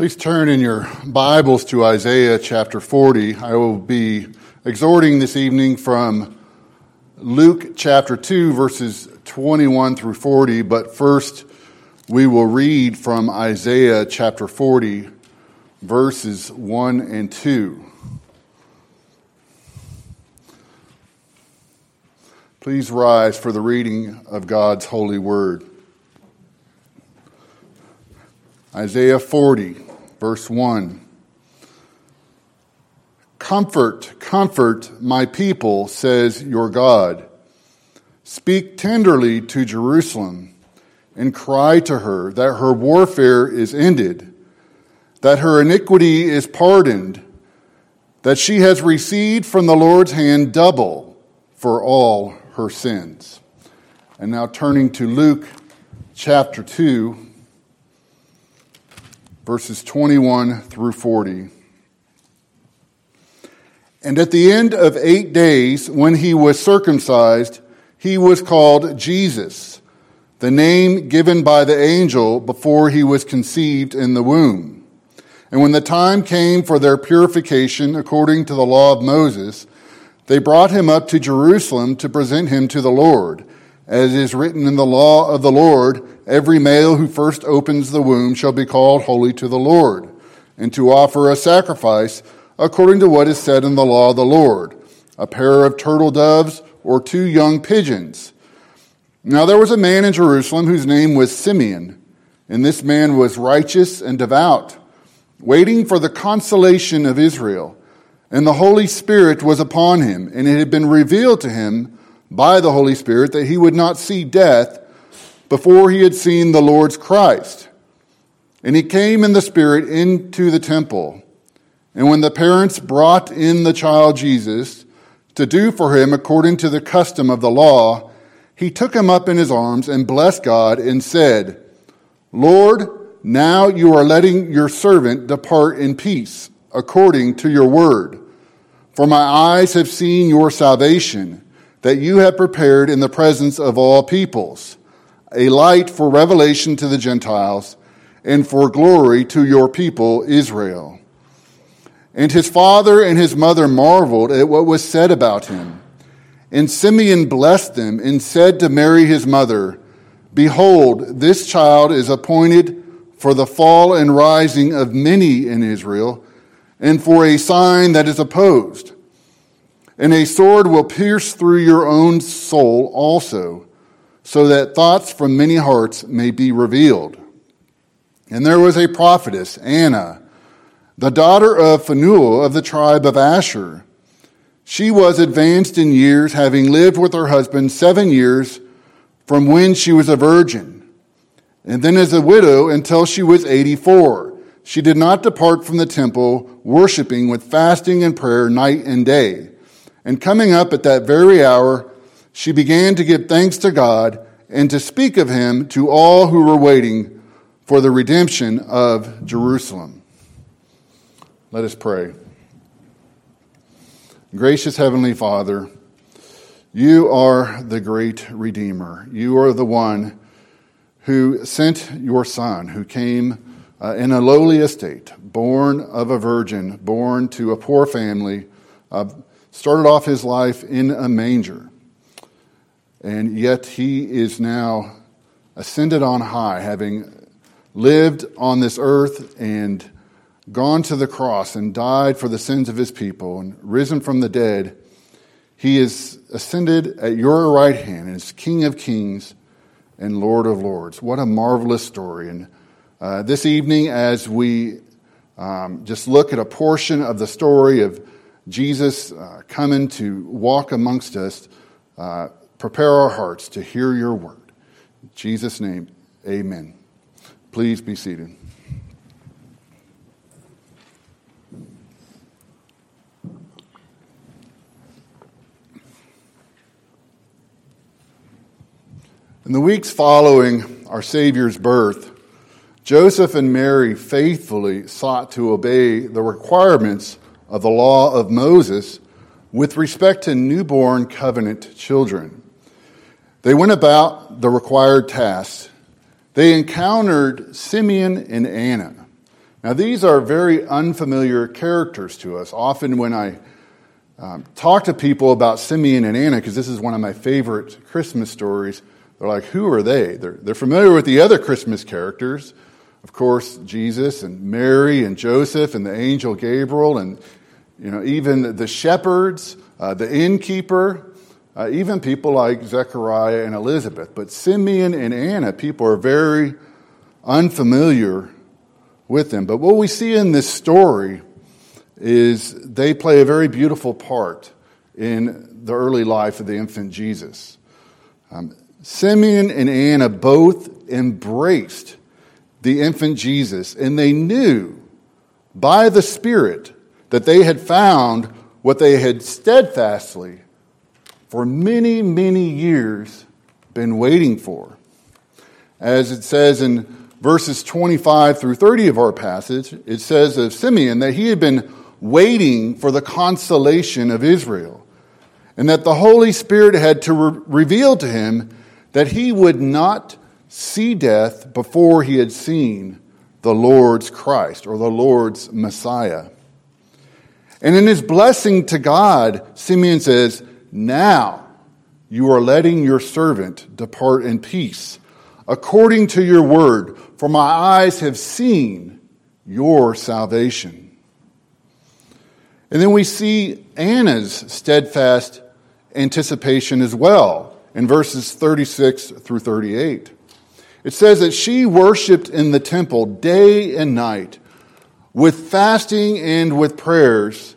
Please turn in your Bibles to Isaiah chapter 40. I will be exhorting this evening from Luke chapter 2, verses 21 through 40, but first we will read from Isaiah chapter 40, verses 1 and 2. Please rise for the reading of God's holy word. Isaiah 40, verse 1. Comfort, comfort my people, says your God. Speak tenderly to Jerusalem and cry to her that her warfare is ended, that her iniquity is pardoned, that she has received from the Lord's hand double for all her sins. And now turning to Luke chapter 2, verses 21 through 40. And at the end of 8 days, when he was circumcised, he was called Jesus, the name given by the angel before he was conceived in the womb. And when the time came for their purification according to the law of Moses, they brought him up to Jerusalem to present him to the Lord. As is written in the law of the Lord, every male who first opens the womb shall be called holy to the Lord, and to offer a sacrifice according to what is said in the law of the Lord, a pair of turtle doves or 2 young pigeons. Now there was a man in Jerusalem whose name was Simeon, and this man was righteous and devout, waiting for the consolation of Israel. And the Holy Spirit was upon him, and it had been revealed to him by the Holy Spirit that he would not see death before he had seen the Lord's Christ. And he came in the Spirit into the temple. And when the parents brought in the child Jesus to do for him according to the custom of the law, he took him up in his arms and blessed God and said, Lord, now you are letting your servant depart in peace according to your word. For my eyes have seen your salvation, that you have prepared in the presence of all peoples, a light for revelation to the Gentiles, and for glory to your people Israel. And his father and his mother marveled at what was said about him. And Simeon blessed them and said to Mary his mother, Behold, this child is appointed for the fall and rising of many in Israel, and for a sign that is opposed. And a sword will pierce through your own soul also, so that thoughts from many hearts may be revealed. And there was a prophetess, Anna, the daughter of Phanuel of the tribe of Asher. She was advanced in years, having lived with her husband 7 years from when she was a virgin, and then as a widow until she was 84. She did not depart from the temple, worshiping with fasting and prayer night and day. And coming up at that very hour, she began to give thanks to God and to speak of him to all who were waiting for the redemption of Jerusalem. Let us pray. Gracious Heavenly Father, you are the great Redeemer. You are the one who sent your Son, who came in a lowly estate, born of a virgin, born to a poor family, started off his life in a manger. And yet he is now ascended on high, having lived on this earth and gone to the cross and died for the sins of his people and risen from the dead. He is ascended at your right hand and is King of kings and Lord of lords. What a marvelous story. And this evening, as we just look at a portion of the story of Jesus coming to walk amongst us, prepare our hearts to hear your word. In Jesus' name, amen. Please be seated. In the weeks following our Savior's birth, Joseph and Mary faithfully sought to obey the requirements of the law of Moses with respect to newborn covenant children. They went about the required tasks. They encountered Simeon and Anna, Now, these are very unfamiliar characters to us. Often when I talk to people about Simeon and Anna, because this is one of my favorite Christmas stories, they're like, who are they? They're familiar with the other Christmas characters. Of course, Jesus and Mary and Joseph and the angel Gabriel and even the shepherds, the innkeeper, even people like Zechariah and Elizabeth. But Simeon and Anna, people are very unfamiliar with them. But what we see in this story is they play a very beautiful part in the early life of the infant Jesus. Simeon and Anna both embraced the infant Jesus, and they knew by the Spirit that they had found what they had steadfastly for many, many years been waiting for. As it says in verses 25 through 30 of our passage, it says of Simeon that he had been waiting for the consolation of Israel, and that the Holy Spirit had to reveal to him that he would not see death before he had seen the Lord's Christ, or the Lord's Messiah. And in his blessing to God, Simeon says, "Now you are letting your servant depart in peace, according to your word, for my eyes have seen your salvation." And then we see Anna's steadfast anticipation as well in verses 36 through 38. It says that she worshiped in the temple day and night with fasting and with prayers,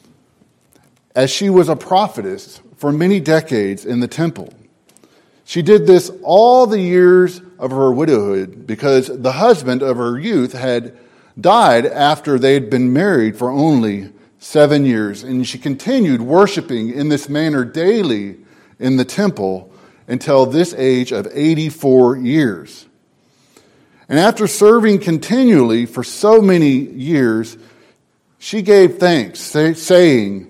as she was a prophetess for many decades in the temple. She did this all the years of her widowhood because the husband of her youth had died after they had been married for only 7 years. And she continued worshiping in this manner daily in the temple until this age of 84 years. And after serving continually for so many years, she gave thanks, saying,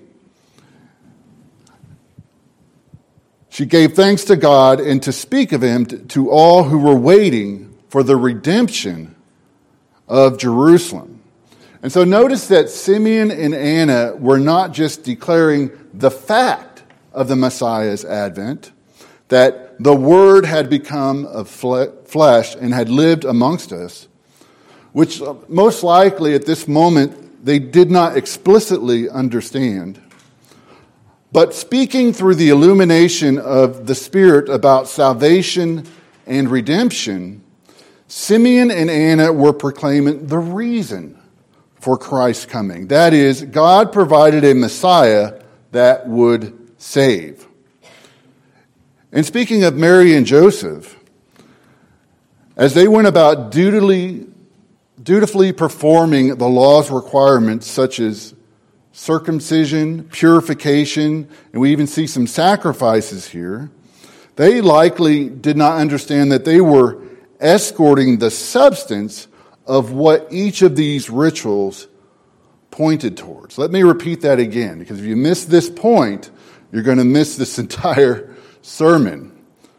she gave thanks to God and to speak of him to all who were waiting for the redemption of Jerusalem. And so notice that Simeon and Anna were not just declaring the fact of the Messiah's advent, that the Word had become of flesh and had lived amongst us, which most likely at this moment they did not explicitly understand. But speaking through the illumination of the Spirit about salvation and redemption, Simeon and Anna were proclaiming the reason for Christ's coming. That is, God provided a Messiah that would save. And speaking of Mary and Joseph, as they went about dutifully performing the law's requirements such as circumcision, purification, and we even see some sacrifices here, they likely did not understand that they were escorting the substance of what each of these rituals pointed towards. Let me repeat that again, because if you miss this point, you're going to miss this entire sermon.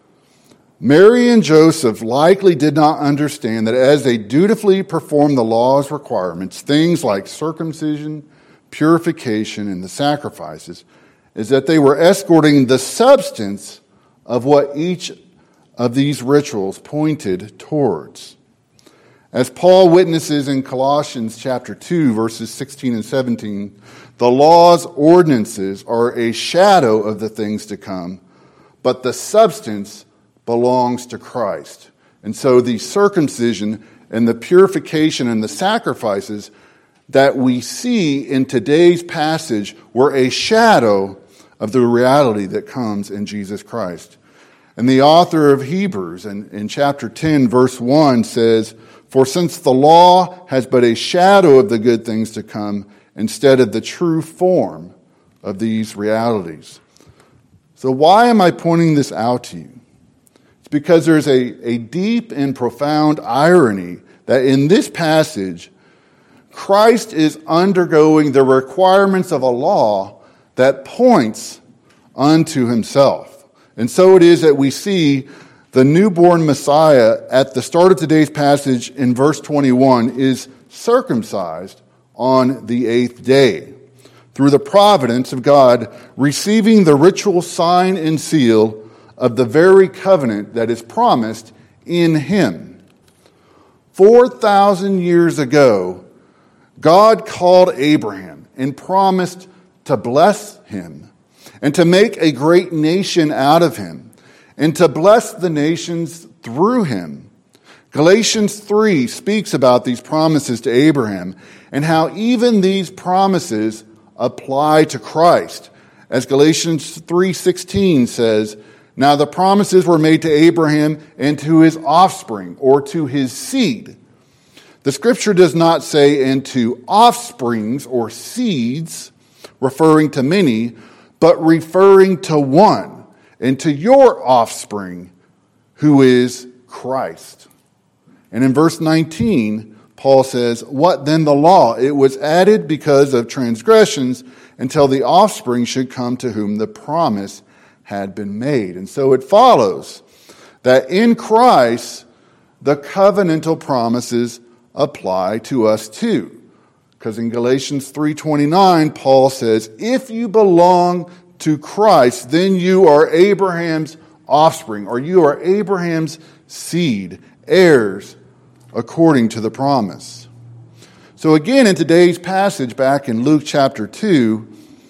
Mary and Joseph likely did not understand that as they dutifully performed the law's requirements, things like circumcision, purification, and the sacrifices, is that they were escorting the substance of what each of these rituals pointed towards. As Paul witnesses in Colossians chapter 2, verses 16 and 17, the law's ordinances are a shadow of the things to come, but the substance belongs to Christ. And so the circumcision and the purification and the sacrifices that we see in today's passage were a shadow of the reality that comes in Jesus Christ. And the author of Hebrews in chapter 10, verse 1 says, "For since the law has but a shadow of the good things to come instead of the true form of these realities." So why am I pointing this out to you? It's because there's a deep and profound irony that in this passage, Christ is undergoing the requirements of a law that points unto himself. And so it is that we see The newborn Messiah at the start of today's passage in verse 21 is circumcised on the 8th day, through the providence of God, receiving the ritual sign and seal of the very covenant that is promised in him. 4,000 years ago, God called Abraham and promised to bless him and to make a great nation out of him and to bless the nations through him. Galatians 3 speaks about these promises to Abraham and how even these promises apply to Christ. As Galatians 3:16 says, now the promises were made to Abraham and to his offspring, or to his seed. The scripture does not say and to offsprings or seeds, referring to many, but referring to one, and to your offspring, who is Christ. And in verse 19, Paul says, what then the law? It was added because of transgressions until the offspring should come to whom the promise had been made. And so it follows that in Christ, the covenantal promises apply to us too. Because in Galatians 3:29, Paul says, if you belong to Christ, then you are Abraham's offspring, or you are Abraham's seed, heirs according to the promise. So again, in today's passage back in Luke chapter 2,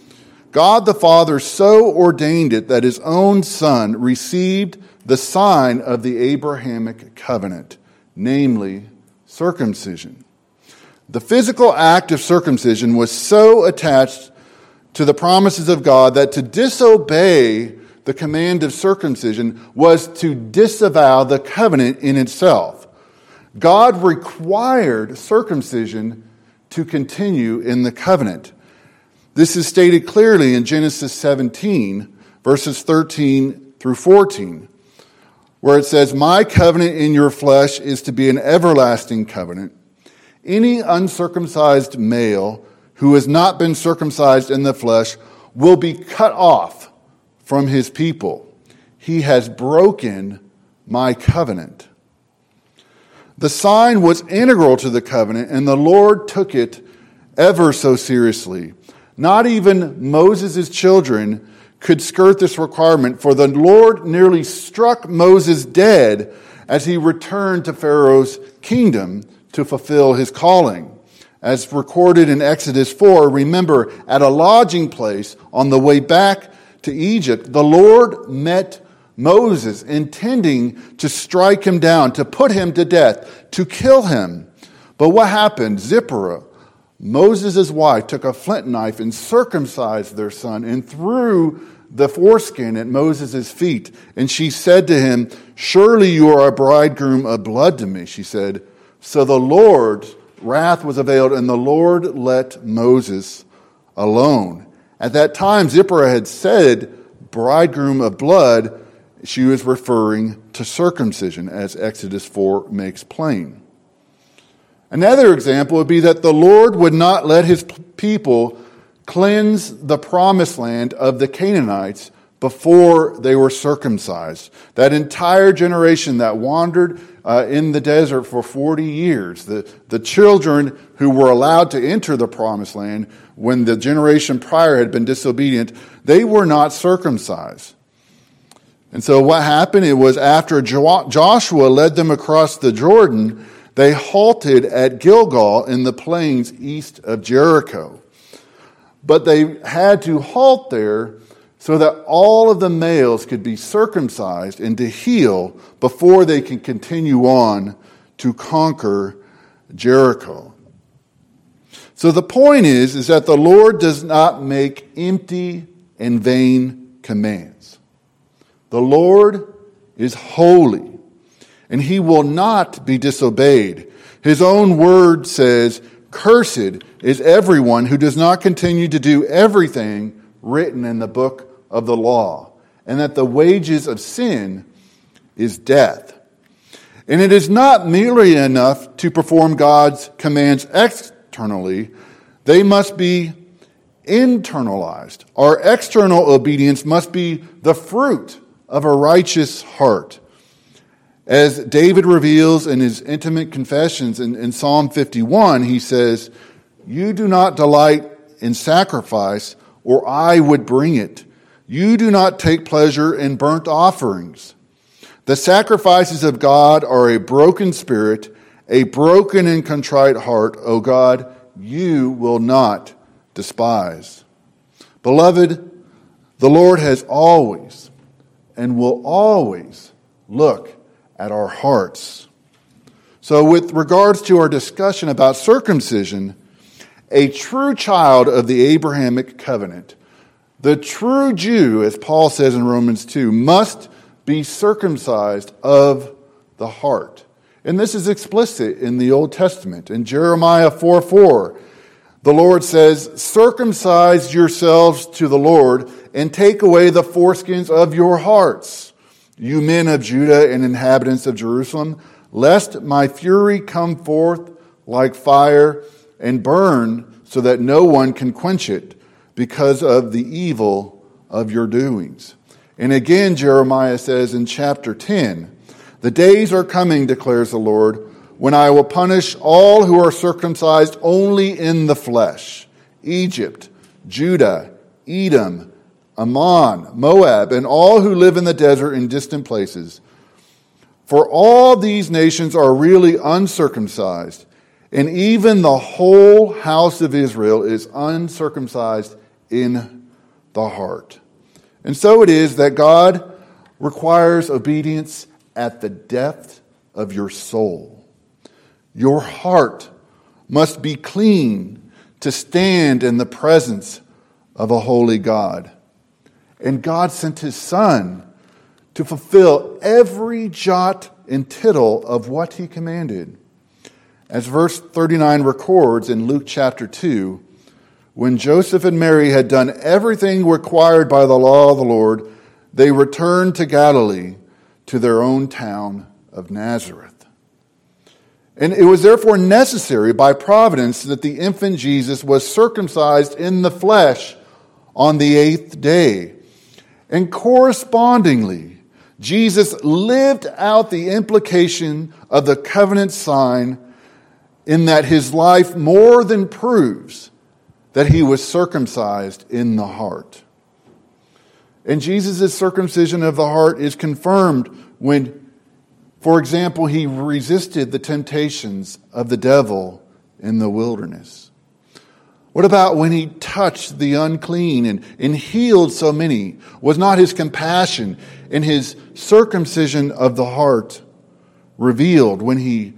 God the Father so ordained it that his own Son received the sign of the Abrahamic covenant, namely circumcision. The physical act of circumcision was so attached to the promises of God that to disobey the command of circumcision was to disavow the covenant in itself. God required circumcision to continue in the covenant. This is stated clearly in Genesis 17, verses 13 through 14, where it says, my covenant in your flesh is to be an everlasting covenant. Any uncircumcised male who has not been circumcised in the flesh will be cut off from his people. He has broken my covenant. The sign was integral to the covenant, and the Lord took it ever so seriously. Not even Moses' children could skirt this requirement, for the Lord nearly struck Moses dead as he returned to Pharaoh's kingdom to fulfill his calling. As recorded in Exodus 4, remember, at a lodging place on the way back to Egypt, the Lord met Moses, intending to strike him down, to put him to death, to kill him. But what happened? Zipporah, Moses' wife, took a flint knife and circumcised their son and threw the foreskin at Moses' feet. And she said to him, surely you are a bridegroom of blood to me, she said. So the Lord's wrath was availed, and the Lord let Moses alone. At that time, Zipporah had said, bridegroom of blood. She was referring to circumcision, as Exodus 4 makes plain. Another example would be that the Lord would not let his people cleanse the promised land of the Canaanites before they were circumcised. That entire generation that wandered in the desert for 40 years, the children who were allowed to enter the promised land when the generation prior had been disobedient, they were not circumcised. And so what happened? It was after Joshua led them across the Jordan, they halted at Gilgal in the plains east of Jericho. But they had to halt there so that all of the males could be circumcised and to heal before they can continue on to conquer Jericho. So the point is that the Lord does not make empty and vain commands. The Lord is holy, and he will not be disobeyed. His own word says, cursed is everyone who does not continue to do everything written in the book of the law, and that the wages of sin is death. And it is not merely enough to perform God's commands externally, they must be internalized. Our external obedience must be the fruit of a righteous heart. As David reveals in his intimate confessions in Psalm 51, he says, "You do not delight in sacrifice, or I would bring it. You do not take pleasure in burnt offerings. The sacrifices of God are a broken spirit, a broken and contrite heart, O God, you will not despise." Beloved, the Lord has always and will always look at our hearts. So with regards to our discussion about circumcision, a true child of the Abrahamic covenant, the true Jew, as Paul says in Romans 2, must be circumcised of the heart. And this is explicit in the Old Testament. In Jeremiah 4:4, the Lord says, "Circumcise yourselves to the Lord and take away the foreskins of your hearts, you men of Judah and inhabitants of Jerusalem, lest my fury come forth like fire and burn so that no one can quench it because of the evil of your doings." And again, Jeremiah says in chapter 10, "The days are coming, declares the Lord, when I will punish all who are circumcised only in the flesh, Egypt, Judah, Edom, Ammon, Moab, and all who live in the desert in distant places. For all these nations are really uncircumcised, and even the whole house of Israel is uncircumcised in the heart." And so it is that God requires obedience at the depth of your soul. Your heart must be clean to stand in the presence of a holy God. And God sent his Son to fulfill every jot and tittle of what he commanded. As verse 39 records in Luke chapter 2, when Joseph and Mary had done everything required by the law of the Lord, they returned to Galilee, to their own town of Nazareth. And it was therefore necessary by providence that the infant Jesus was circumcised in the flesh on the 8th day. And correspondingly, Jesus lived out the implication of the covenant sign in that his life more than proves that he was circumcised in the heart. And Jesus' circumcision of the heart is confirmed when, for example, he resisted the temptations of the devil in the wilderness. What about when he touched the unclean and healed so many? Was not his compassion and his circumcision of the heart revealed when he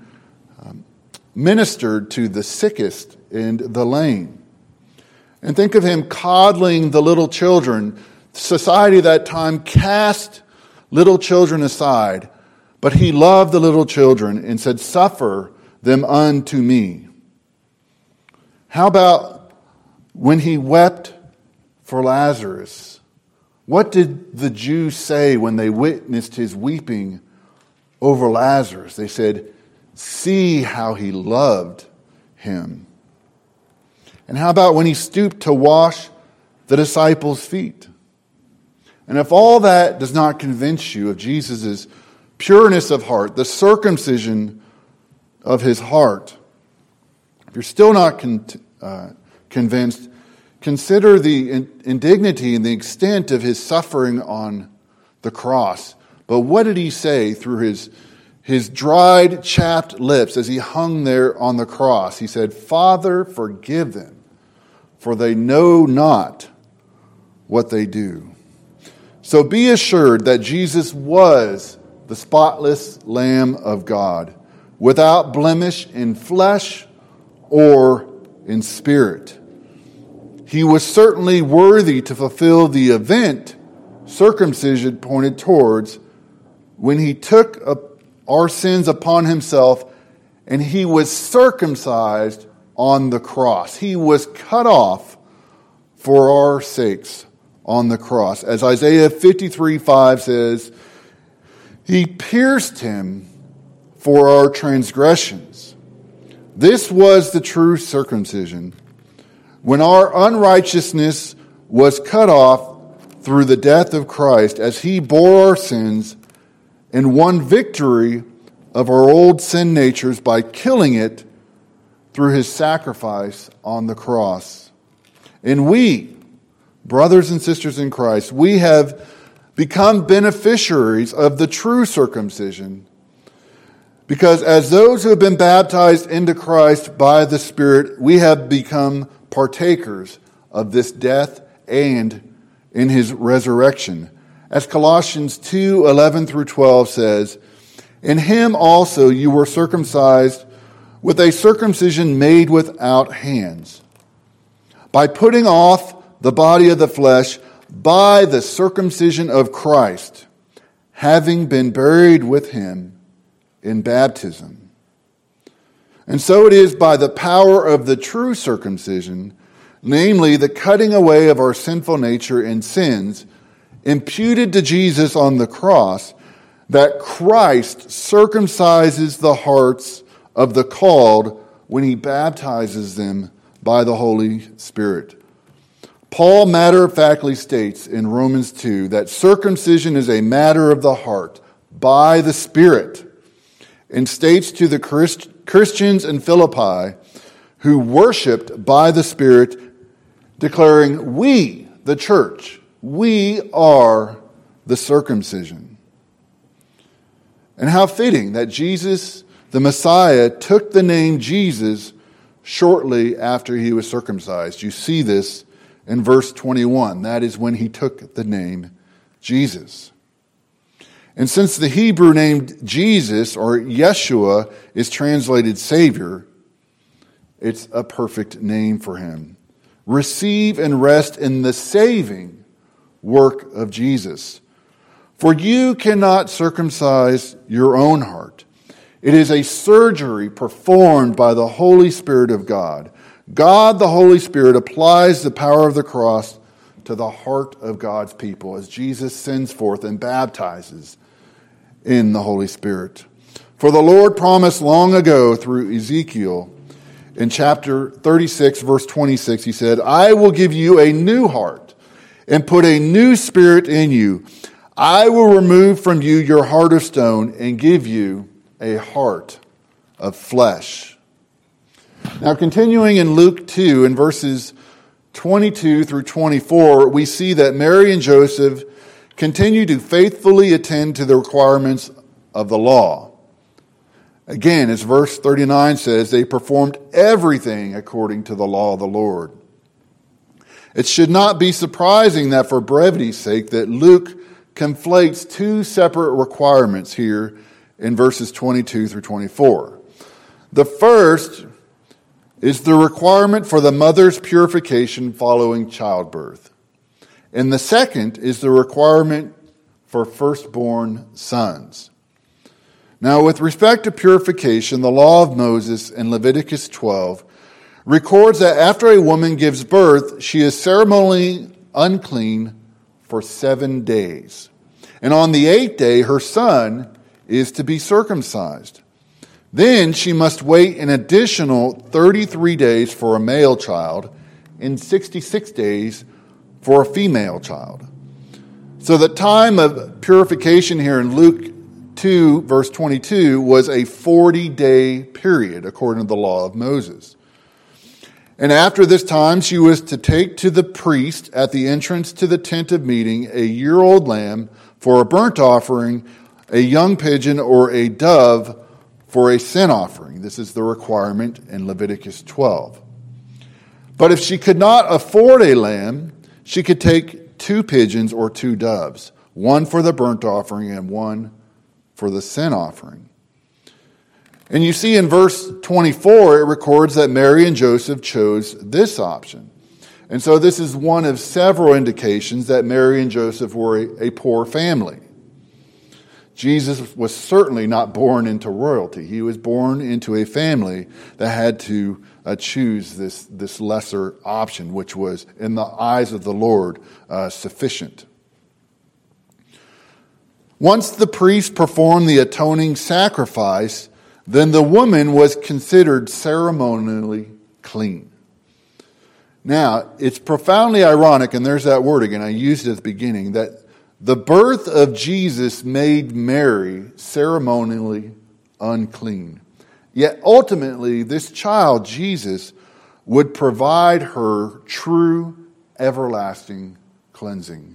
ministered to the sickest and the lame? And think of him coddling the little children. Society at that time cast little children aside, but he loved the little children and said, "Suffer them unto me." How about when he wept for Lazarus? What did the Jews say when they witnessed his weeping over Lazarus? They said, "See how he loved him." And how about when he stooped to wash the disciples' feet? And if all that does not convince you of Jesus' pureness of heart, the circumcision of his heart, if you're still not convinced, consider the indignity and the extent of his suffering on the cross. But what did he say through his dried, chapped lips as he hung there on the cross? He said, "Father, forgive them, for they know not what they do." So be assured that Jesus was the spotless Lamb of God, without blemish in flesh or in spirit. He was certainly worthy to fulfill the event circumcision pointed towards when he took our sins upon himself and he was circumcised on the cross. He was cut off for our sakes on the cross. As Isaiah 53:5 says, "He pierced him for our transgressions." This was the true circumcision. When our unrighteousness was cut off through the death of Christ, as he bore our sins, and won victory of our old sin natures by killing it through his sacrifice on the cross. And we, brothers and sisters in Christ, we have become beneficiaries of the true circumcision, because as those who have been baptized into Christ by the Spirit, we have become partakers of this death and in his resurrection. As Colossians 2:11 through 12 says, "In him also you were circumcised with a circumcision made without hands, by putting off the body of the flesh by the circumcision of Christ, having been buried with him in baptism." And so it is by the power of the true circumcision, namely the cutting away of our sinful nature and sins, imputed to Jesus on the cross, that Christ circumcises the hearts of the called when he baptizes them by the Holy Spirit. Paul matter-of-factly states in Romans 2 that circumcision is a matter of the heart by the Spirit, and states to the Christians in Philippi who worshiped by the Spirit, declaring, "We, the church, we are the circumcision." And how fitting that Jesus, the Messiah, took the name Jesus shortly after he was circumcised. You see this in verse 21. That is when he took the name Jesus. And since the Hebrew name Jesus, or Yeshua, is translated Savior, it's a perfect name for him. Receive and rest in the saving work of Jesus. For you cannot circumcise your own heart. It is a surgery performed by the Holy Spirit of God. God, the Holy Spirit, applies the power of the cross to the heart of God's people as Jesus sends forth and baptizes in the Holy Spirit. For the Lord promised long ago through Ezekiel in chapter 36, verse 26, he said, "I will give you a new heart and put a new spirit in you. I will remove from you your heart of stone and give you a heart of flesh." Now, continuing in Luke 2, in verses 22 through 24, we see that Mary and Joseph continue to faithfully attend to the requirements of the law. Again, as verse 39 says, they performed everything according to the law of the Lord. It should not be surprising that for brevity's sake that Luke conflates two separate requirements here in verses 22 through 24. The first is the requirement for the mother's purification following childbirth. And the second is the requirement for firstborn sons. Now, with respect to purification, the law of Moses in Leviticus 12 records that after a woman gives birth, she is ceremonially unclean for 7 days. And on the 8th day, her son is to be circumcised. Then she must wait an additional 33 days for a male child and 66 days for a female child. So the time of purification here in Luke 2, verse 22, was a 40-day period according to the law of Moses. And after this time, she was to take to the priest at the entrance to the tent of meeting a year-old lamb for a burnt offering, a young pigeon, or a dove for a sin offering. This is the requirement in Leviticus 12. But if she could not afford a lamb, she could take 2 pigeons or 2 doves, one for the burnt offering and one for the sin offering. And you see in verse 24, it records that Mary and Joseph chose this option. And so this is one of several indications that Mary and Joseph were a poor family. Jesus was certainly not born into royalty. He was born into a family that had to choose this lesser option, which was, in the eyes of the Lord, sufficient. Once the priest performed the atoning sacrifice, then the woman was considered ceremonially clean. Now, it's profoundly ironic, and there's that word again, I used it at the beginning, that The birth of Jesus made Mary ceremonially unclean. Yet ultimately, this child, Jesus, would provide her true, everlasting cleansing.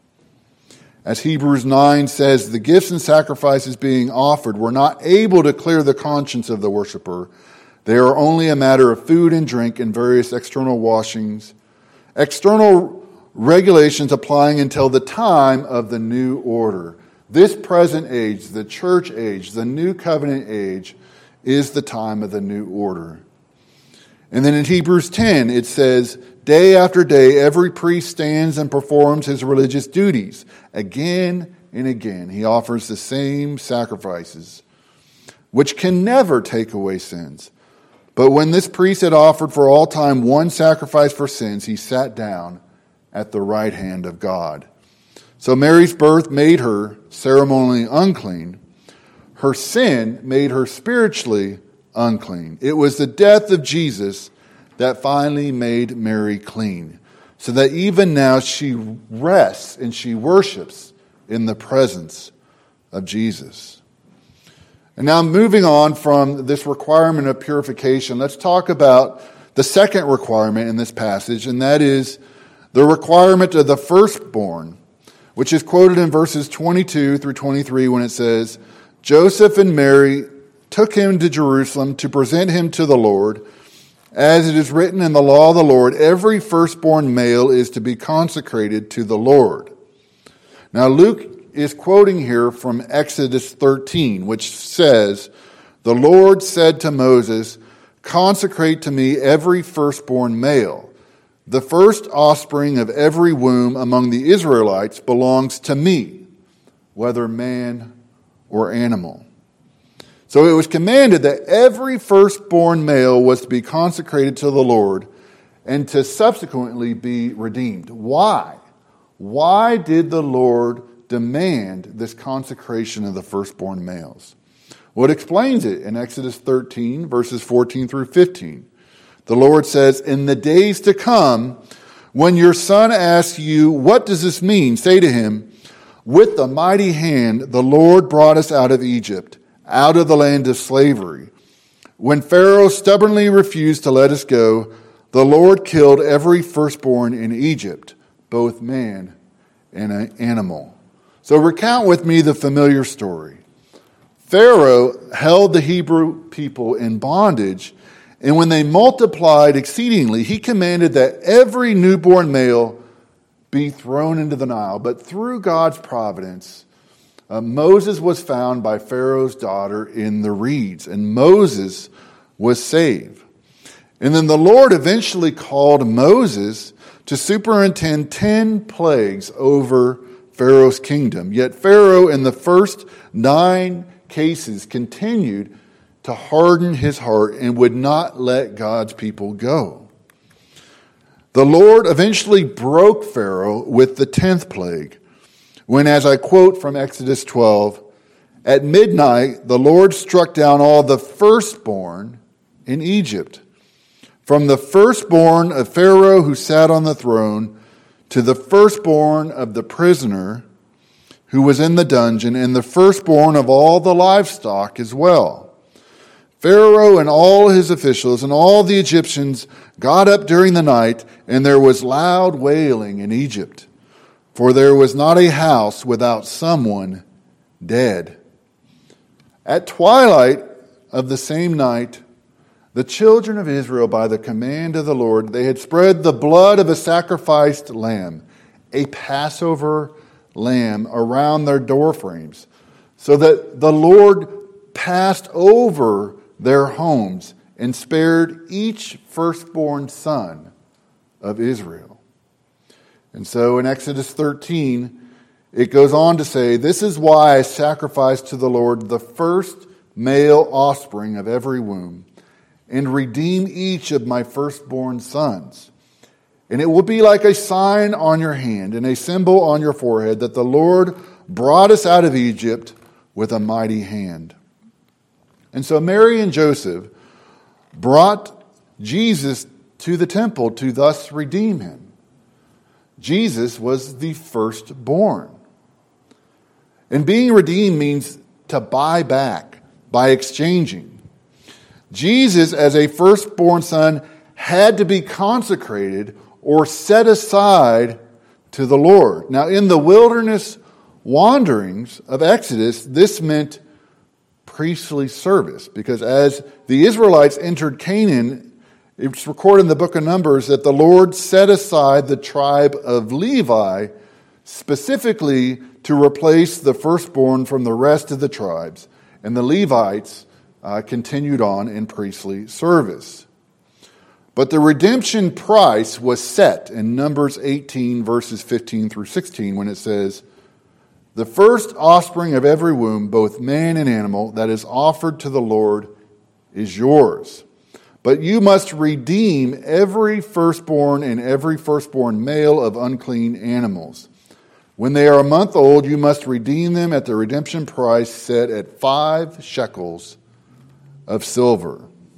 As Hebrews 9 says, the gifts and sacrifices being offered were not able to clear the conscience of the worshiper. They are only a matter of food and drink and various external washings, external regulations applying until the time of the new order. This present age, the church age, the new covenant age, is the time of the new order. And then in Hebrews 10, it says, day after day, every priest stands and performs his religious duties. Again and again, he offers the same sacrifices, which can never take away sins. But when this priest had offered for all time one sacrifice for sins, he sat down at the right hand of God. So Mary's birth made her ceremonially unclean. Her sin made her spiritually unclean. It was the death of Jesus that finally made Mary clean, so that even now she rests and she worships in the presence of Jesus. And now moving on from this requirement of purification, let's talk about the second requirement in this passage, and that is the requirement of the firstborn, which is quoted in verses 22 through 23 when it says, Joseph and Mary took him to Jerusalem to present him to the Lord. As it is written in the law of the Lord, every firstborn male is to be consecrated to the Lord. Now Luke is quoting here from Exodus 13, which says, the Lord said to Moses, consecrate to me every firstborn male. The first offspring of every womb among the Israelites belongs to me, whether man or animal. So it was commanded that every firstborn male was to be consecrated to the Lord and to subsequently be redeemed. Why? Why did the Lord demand this consecration of the firstborn males? Well, it explains it in Exodus 13, verses 14 through 15. The Lord says, in the days to come, when your son asks you, what does this mean? Say to him, with the mighty hand, the Lord brought us out of Egypt, out of the land of slavery. When Pharaoh stubbornly refused to let us go, the Lord killed every firstborn in Egypt, both man and animal. So recount with me the familiar story. Pharaoh held the Hebrew people in bondage, and when they multiplied exceedingly, he commanded that every newborn male be thrown into the Nile. But through God's providence, Moses was found by Pharaoh's daughter in the reeds, and Moses was saved. And then the Lord eventually called Moses to superintend 10 plagues over Pharaoh's kingdom. Yet Pharaoh, in the first 9 cases, continued to harden his heart and would not let God's people go. The Lord eventually broke Pharaoh with the 10th plague, when, as I quote from Exodus 12, at midnight the Lord struck down all the firstborn in Egypt, from the firstborn of Pharaoh who sat on the throne to the firstborn of the prisoner who was in the dungeon, and the firstborn of all the livestock as well. Pharaoh and all his officials and all the Egyptians got up during the night, and there was loud wailing in Egypt, for there was not a house without someone dead. At twilight of the same night, the children of Israel, by the command of the Lord, they had spread the blood of a sacrificed lamb, a Passover lamb, around their doorframes, so that the Lord passed over their homes and spared each firstborn son of Israel. And so in Exodus 13, it goes on to say, this is why I sacrifice to the Lord the first male offspring of every womb, and redeem each of my firstborn sons. And it will be like a sign on your hand and a symbol on your forehead that the Lord brought us out of Egypt with a mighty hand. And so Mary and Joseph brought Jesus to the temple to thus redeem him. Jesus was the firstborn. And being redeemed means to buy back, by exchanging. Jesus, as a firstborn son, had to be consecrated or set aside to the Lord. Now, in the wilderness wanderings of Exodus, this meant priestly service, because as the Israelites entered Canaan, it's recorded in the book of Numbers that the Lord set aside the tribe of Levi specifically to replace the firstborn from the rest of the tribes, and the Levites continued on in priestly service. But the redemption price was set in Numbers 18, verses 15 through 16, when it says, "The first offspring of every womb, both man and animal, that is offered to the Lord is yours. But you must redeem every firstborn and every firstborn male of unclean animals. When they are a month old, you must redeem them at the redemption price set at 5 shekels of silver."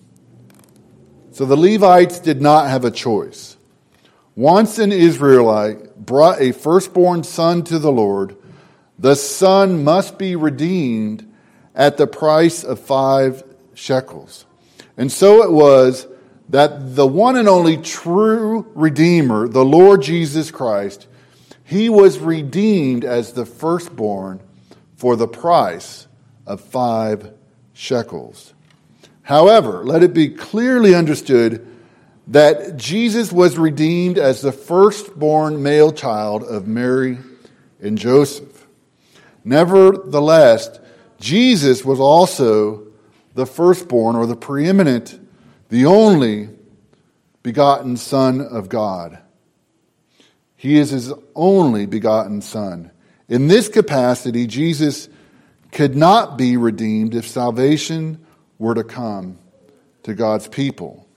So the Levites did not have a choice. Once an Israelite brought a firstborn son to the Lord, the son must be redeemed at the price of 5 shekels. And so it was that the one and only true Redeemer, the Lord Jesus Christ, he was redeemed as the firstborn for the price of 5 shekels. However, let it be clearly understood that Jesus was redeemed as the firstborn male child of Mary and Joseph. Nevertheless, Jesus was also the firstborn, or the preeminent, the only begotten Son of God. He is his only begotten Son. In this capacity, Jesus could not be redeemed if salvation were to come to God's people.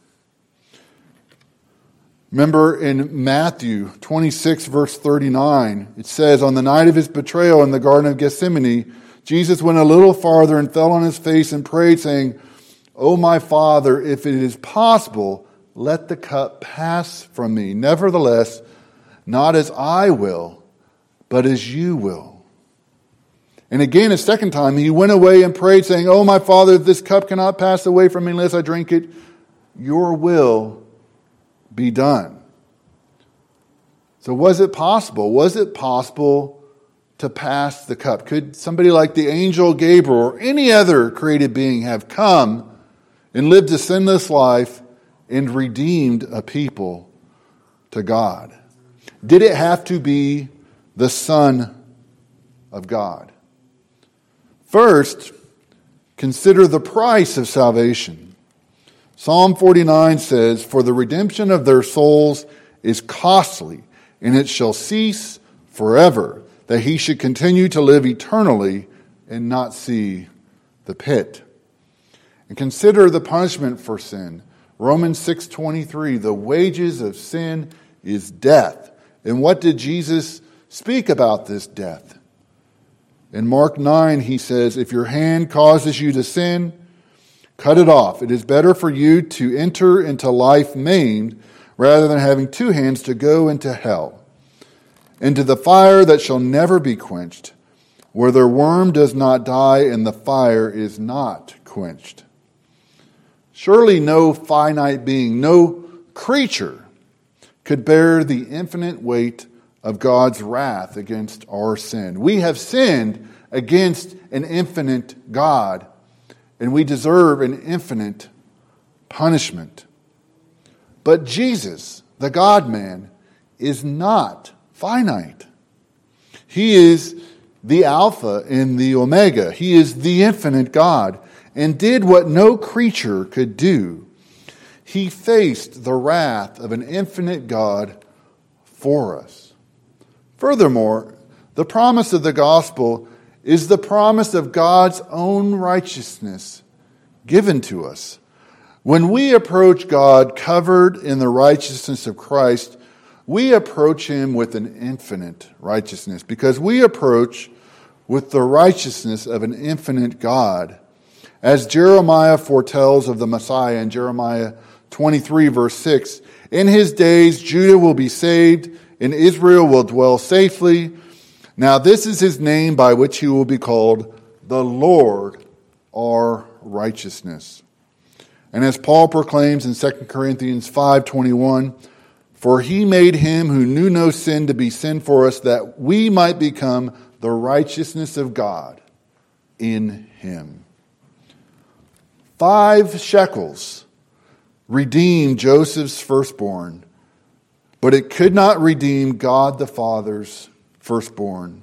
Remember in Matthew 26, verse 39, it says, "On the night of his betrayal in the Garden of Gethsemane, Jesus went a little farther and fell on his face and prayed, saying, 'O my Father, if it is possible, let the cup pass from me. Nevertheless, not as I will, but as you will.' And again, a second time, he went away and prayed, saying, 'O my Father, if this cup cannot pass away from me unless I drink it, your will be done.'" So was it possible? Was it possible to pass the cup? Could somebody like the angel Gabriel or any other created being have come and lived a sinless life and redeemed a people to God? Did it have to be the Son of God? First, consider the price of salvation. Psalm 49 says, "For the redemption of their souls is costly, and it shall cease forever, that he should continue to live eternally and not see the pit." And consider the punishment for sin. Romans 6:23, "The wages of sin is death." And what did Jesus speak about this death? In Mark 9, he says, "If your hand causes you to sin, cut it off. It is better for you to enter into life maimed rather than having 2 hands to go into hell, into the fire that shall never be quenched, where their worm does not die and the fire is not quenched." Surely no finite being, no creature could bear the infinite weight of God's wrath against our sin. We have sinned against an infinite God, and we deserve an infinite punishment. But Jesus, the God-man, is not finite. He is the Alpha and the Omega. He is the infinite God, and did what no creature could do. He faced the wrath of an infinite God for us. Furthermore, the promise of the gospel is the promise of God's own righteousness given to us. When we approach God covered in the righteousness of Christ, we approach him with an infinite righteousness, because we approach with the righteousness of an infinite God. As Jeremiah foretells of the Messiah in Jeremiah 23, verse 6, "In his days Judah will be saved, and Israel will dwell safely. Now this is his name by which he will be called, the Lord our righteousness. And as Paul proclaims in 2 Corinthians 5:21, for he made him who knew no sin to be sin for us, that we might become the righteousness of God in him. 5 shekels redeemed Joseph's firstborn, but it could not redeem God the Father's firstborn.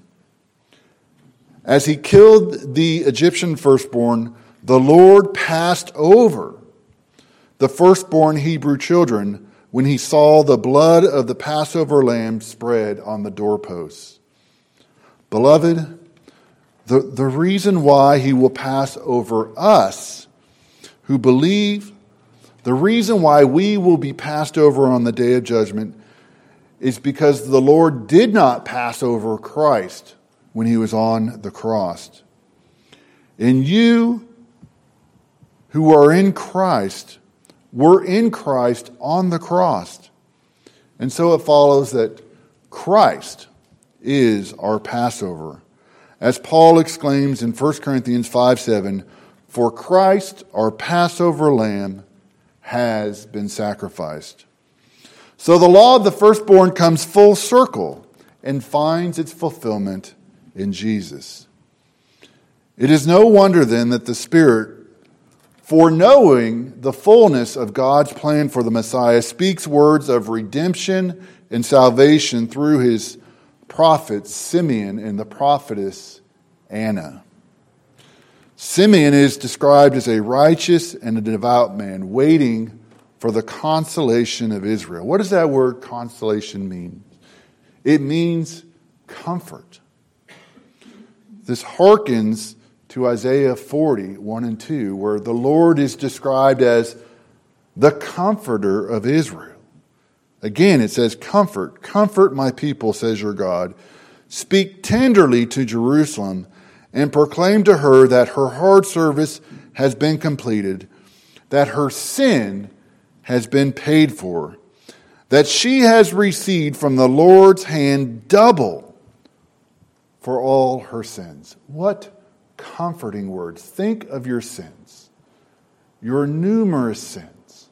As he killed the Egyptian firstborn, the Lord passed over the firstborn Hebrew children when he saw the blood of the Passover lamb spread on the doorposts. Beloved, the reason why he will pass over us who believe, the reason why we will be passed over on the day of judgment is because the Lord did not pass over Christ when he was on the cross. And you who are in Christ were in Christ on the cross. And so it follows that Christ is our Passover. As Paul exclaims in 1 Corinthians 5:7, for Christ, our Passover lamb, has been sacrificed. So the law of the firstborn comes full circle and finds its fulfillment in Jesus. It is no wonder then that the Spirit, foreknowing the fullness of God's plan for the Messiah, speaks words of redemption and salvation through his prophets Simeon and the prophetess Anna. Simeon is described as a righteous and a devout man waiting for the consolation of Israel. What does that word consolation mean? It means comfort. This harkens to Isaiah 40:1-2, where the Lord is described as the comforter of Israel. Again, it says, comfort, comfort my people, says your God. Speak tenderly to Jerusalem and proclaim to her that her hard service has been completed, that her sin has been paid for, that she has received from the Lord's hand double for all her sins. What comforting words. Think of your sins, your numerous sins.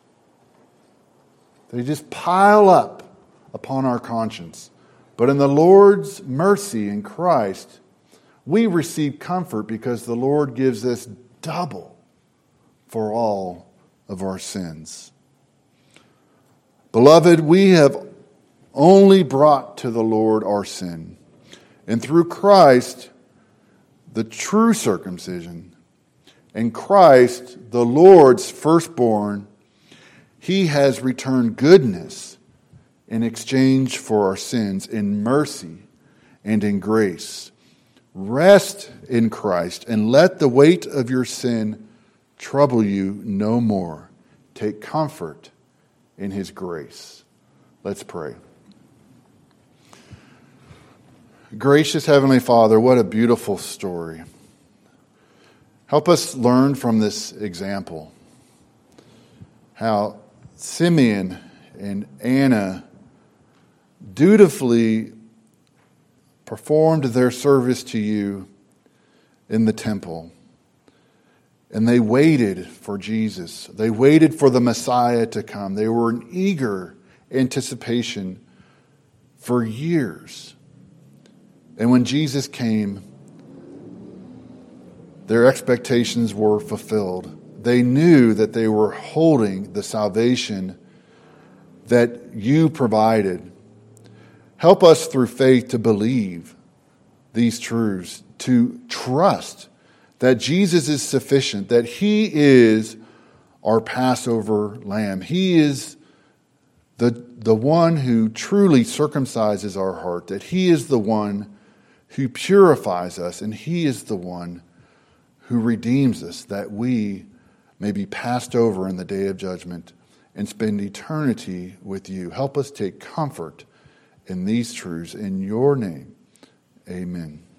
They just pile up upon our conscience. But in the Lord's mercy in Christ, we receive comfort because the Lord gives us double for all of our sins. Beloved, we have only brought to the Lord our sin. And through Christ, the true circumcision, and Christ, the Lord's firstborn, he has returned goodness in exchange for our sins, in mercy and in grace. Rest in Christ and let the weight of your sin trouble you no more. Take comfort in his grace. Let's pray. Gracious Heavenly Father, what a beautiful story. Help us learn from this example how Simeon and Anna dutifully performed their service to you in the temple. And they waited for Jesus. They waited for the Messiah to come. They were in eager anticipation for years. And when Jesus came, their expectations were fulfilled. They knew that they were holding the salvation that you provided. Help us through faith to believe these truths, to trust that Jesus is sufficient, that he is our Passover lamb. He is the one who truly circumcises our heart, that he is the one who purifies us, and he is the one who redeems us, that we may be passed over in the day of judgment and spend eternity with you. Help us take comfort in these truths. In your name, amen.